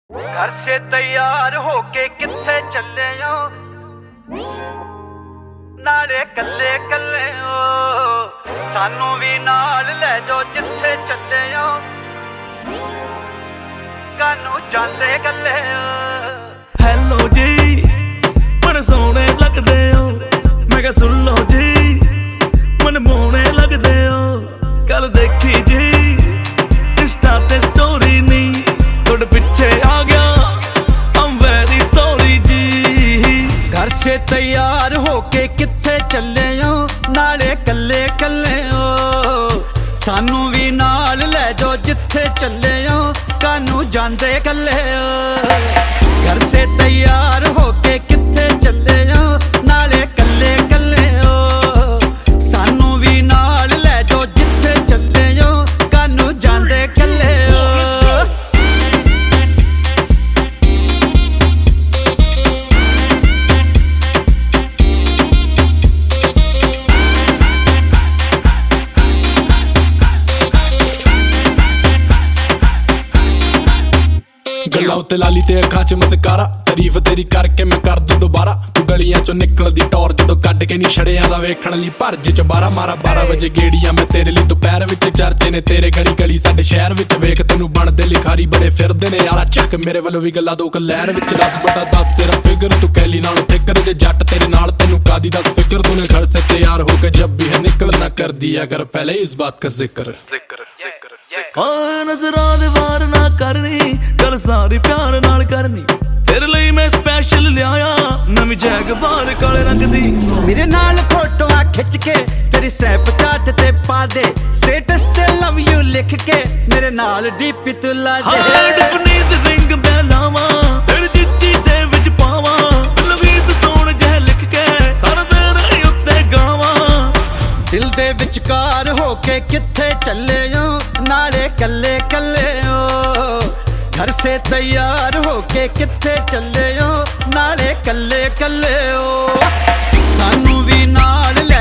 घर से तैयार होके किथे चले हो, नाले कल्ले कल्ले हो, सानू भी नाल ले जाओ जिथे चले हो, कानू जाते कल्ले हो। हेलो जी बड़े सोहने लगदे हो, मैं क्या सुन लो जी मन मोहने लगदे हो। कल देखी जी इंस्टा ते स्टोरी नहीं थोड़े पीछे आ गया, I'm very sorry जी। घर से तैयार होके किथे चले हो, नाले कल्ले कल्ले हो, सानू भी नाल ले जाओ जिथे चले हो, कानू जांदे कल्ले हो। घर से तैयार होके किथे चले हो, नाले कल्ले कल्ले हो, सानू भी नाल ले जाओ जिथे चले हो, कानू जांदे कल्ले हो। गल्लां उत्ते लाली ते अखां च मस्कारा, तारीफ तेरी करके मैं कर दूं दोबारा। तू गलियां चों निकलदी टौर जदों कड्ड के नी छड़ियां दा वेखण लई भरजे च 12 वजे गेड़ियां मैं तेरे लिए दुपहर विच चर्चे ने तेरे गली गली साडे शहर विच। वेख तैनूं बनदे लिखारी बड़े फिरदे ने आला चक मेरे वल्लों भी गल्लां दो लहर विच। 10/10 तेरा फिगर तू कैली नाल फिकर जे जट तेरे नाल तैनूं कादी 10 फिकर। तूने घर से तैयार होके जब भी है निकलना कर दिया कर पहले इस बात का जिक्र। हाँ नजरां दे वार ना करनी, गल सारी प्यार नाल करनी, तेरे लिए मैं स्पेशल लिया नवीं जैग बार काले रंग दी। मेरे नाल फोटोआं खिच के तेरी स्नैपचैट ते पा दे, स्टेटस ते लव यू लिख के मेरे नाल डीपी तू ला दे। नींद रिंग मैं लावां तेरी चिट्ठी दे विच पावां, लवीत सोण जह लिख के सारा तेरे उत्ते गावां। दिल दे विचकार होके किथे चले हो, नाले कल्ले कल्ले हो, घर से तैयार होके किथे चले हो, नाले कल्ले कल्ले हो, सानू भी नाल ले